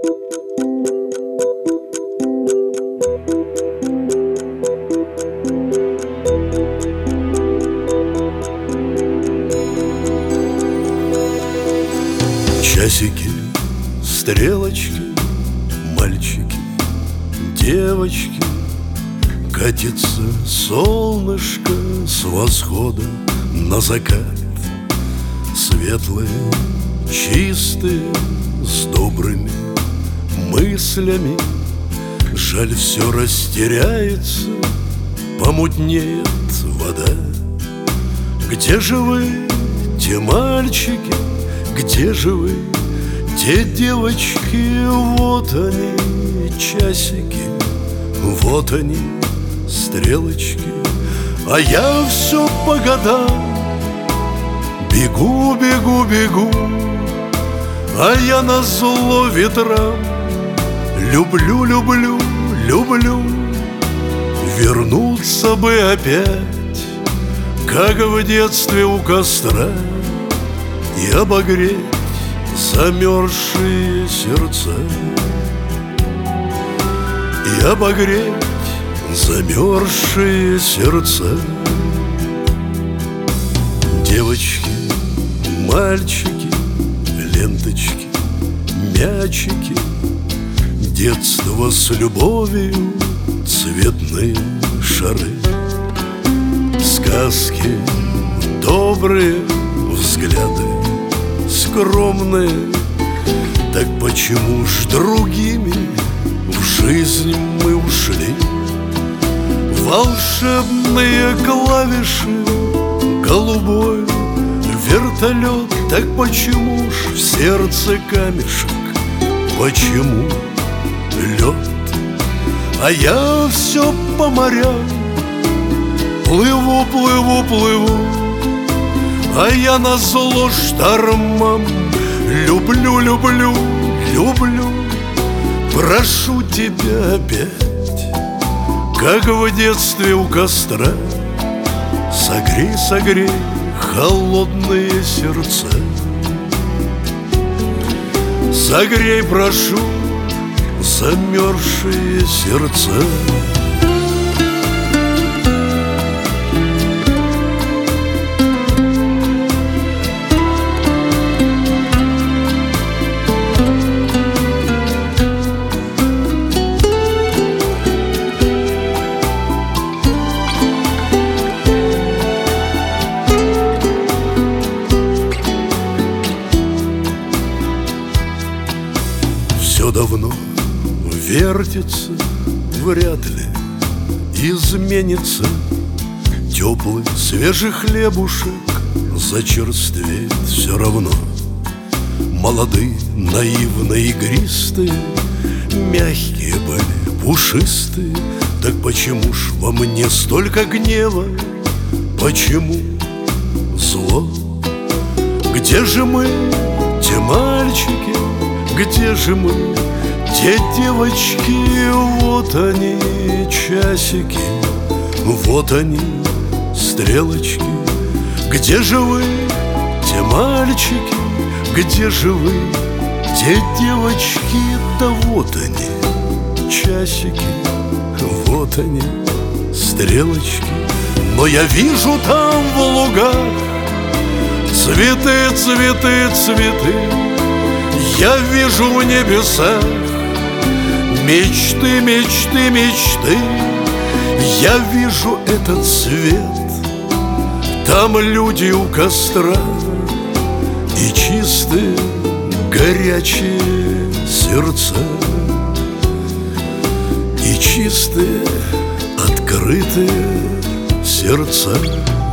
Часики, стрелочки, мальчики, девочки, катится солнышко с восхода на закат. Светлые, чистые, с добрыми мыслями. Жаль, все растеряется, помутнеет вода. Где же вы, те мальчики? Где же вы, те девочки? Вот они, часики, вот они, стрелочки. А я все по годам бегу, бегу, бегу. А я назло ветрам люблю, люблю, люблю. Вернуться бы опять, как в детстве у костра, и обогреть замерзшие сердца, и обогреть замерзшие сердца. Девочки, мальчики, ленточки, мячики, детство с любовью, цветные шары, сказки, добрые взгляды, скромные. Так почему ж другими в жизнь мы ушли? Волшебные клавиши, голубой вертолет. Так почему ж в сердце камешек? Почему лед? А я все по морям плыву, плыву, плыву. А я назло штормам люблю, люблю, люблю. Прошу тебя опять, как в детстве у костра, согрей, согрей холодные сердца. Согрей, прошу, замерзшие сердца. Все давно вертится, вряд ли изменится. Теплый, свежий хлебушек зачерствеет все равно. Молодые, наивные, игристые, мягкие были, пушистые. Так почему ж во мне столько гнева? Почему зло? Где же мы, те мальчики? Где же мы, те девочки? Вот они, часики, вот они, стрелочки. Где же вы, те мальчики? Где же вы, те девочки? Да вот они, часики, вот они, стрелочки. Но я вижу там в лугах цветы, цветы, цветы. Я вижу в небесах мечты, мечты, мечты. Я вижу этот свет, там люди у костра, и чистые, горячие сердца, и чистые, открытые сердца.